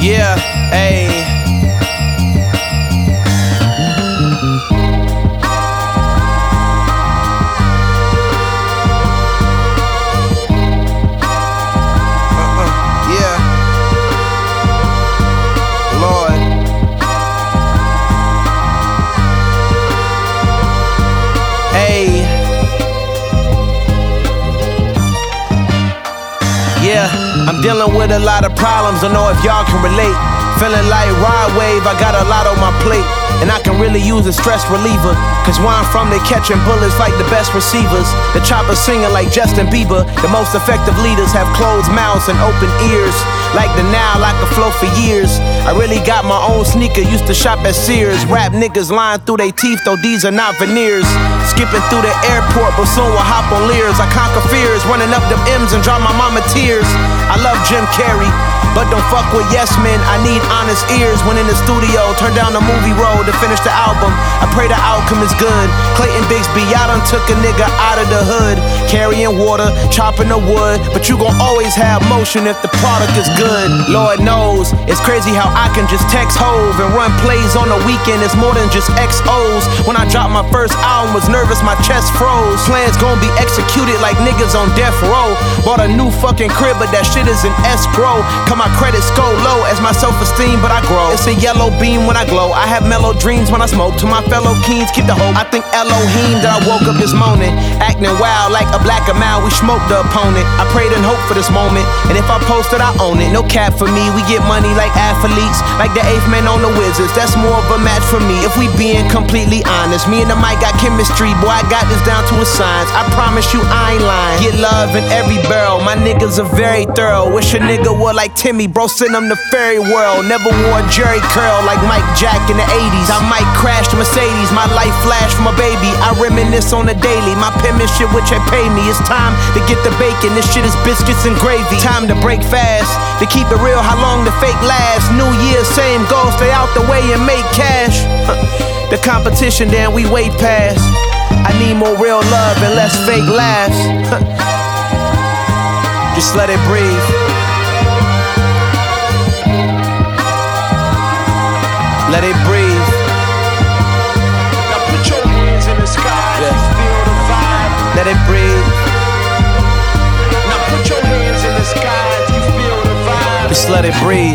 Yeah, ayy. Yeah, I'm dealing with a lot of problems, don't know if y'all can relate. Feeling like Rod Wave, I got a lot on my plate. And I can really use a stress reliever, cause where I'm from, they catching bullets like the best receivers. The choppers singing like Justin Bieber. The most effective leaders have closed mouths and open ears. Like the Nile, I could flow for years. I really got my own sneaker, used to shop at Sears. Rap niggas lying through they teeth, though these are not veneers. Skipping through the airport, but soon we'll hop on Lears. I conquer fears, running up them M's and drop my mama tears. I love Jim Carrey, but don't fuck with yes men. I need honest ears when in the studio. Turn down the movie roll to finish the album. I pray the outcome is good. Clayton Bigsby, I done took a nigga out of the hood. Carrying water, chopping the wood, but you gon' always have motion if the product is good. Lord knows, it's crazy how I can just text Hove and run plays on the weekend. It's more than just XOs. When I dropped my first album, was nervous, my chest froze. Plans gon' be executed like niggas on death row. Bought a new fucking crib, but that shit is an escrow. Cut my credit score low as my self-esteem, but I grow. It's a yellow beam when I glow. I have mellow dreams when I smoke. To my fellow kings, keep the hope. I think Elohim that I woke up this morning, acting wild like a black amount. We smoked the opponent. I prayed and hoped for this moment, and if I post it, I own it. No cap for me. We get money like athletes, like the 8th man on the Wizards. That's more of a match for me. If we being completely honest, me and the mic got chemistry. Boy, I got this down to a science. I promise you, I ain't lying. Get love in every barrel. My niggas are very thorough. Wish a nigga would like Timmy, bro. Send him to fairy world. Never wore a Jerry curl like Mike Jack in the 80s. I might crash the Mercedes. My life flash from a baby. I reminisce on the daily. My penmanship, which they pay me. It's time to get the bacon. This shit is biscuits and gravy. Time to break fast. To keep it real, how long the fake last? New Year, same goal. Stay out the way and make cash. The competition, then we way past. I need more real love and less fake laughs. Just let it breathe. Let it breathe. Now put your hands in the sky, yeah. You feel the vibe. Let it breathe. Now put your hands in the sky, you feel the vibe. Just let it breathe.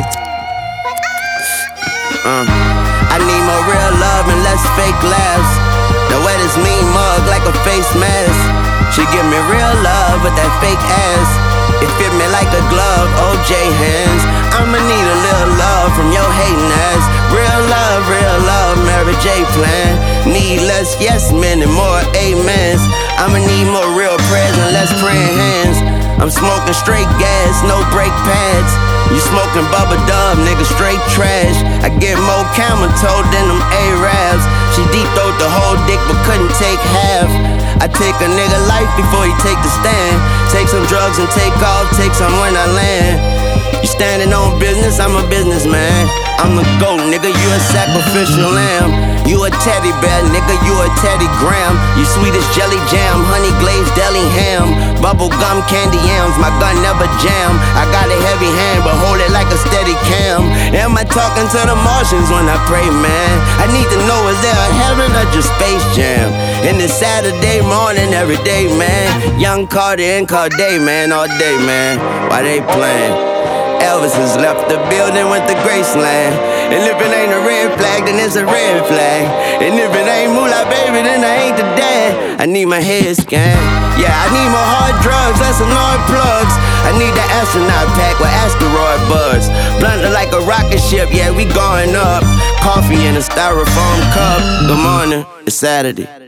I need more real love and less fake laughs. The way this mean mug like a face mask. She give me real love with that fake ass. It fit me like a glove, OJ hands. I'ma need a little love from your hating ass. Real love, Mary J plan. Need less yes men and more amens. I'ma need more real prayers and less praying hands. I'm smoking straight gas, no brake pads. You smoking Bubba Dub, nigga, straight trash. I get more camel toe than them Arabs. She deep throat the whole dick but couldn't take half. I take a nigga life before he take the stand. Take some drugs and take off, take some when I land. You standing on business, I'm a businessman. I'm the GOAT, nigga, you a sacrificial lamb. You a teddy bear, nigga, you a Teddy Graham. You sweet as jelly jam, honey glazed deli ham. Bubble gum, candy yams, my gun never jam. I got a heavy hand, but hold it like a steady cam. Am I talking to the Martians when I pray, man? I need to know, is there a heaven or just Space Jam? And it's Saturday morning every day, man. Young Carter and Corday, man, all day, man. Why they playing? Elvis has left the building with the Graceland. And if it ain't a red flag, then it's a red flag. And if it ain't Moolah, baby, then I ain't the dad. I need my head scanned. Yeah, I need more hard drugs, less annoying plugs. I need the astronaut pack with asteroid buds. Blunted like a rocket ship, yeah, we going up. Coffee in a styrofoam cup. Good morning, it's Saturday.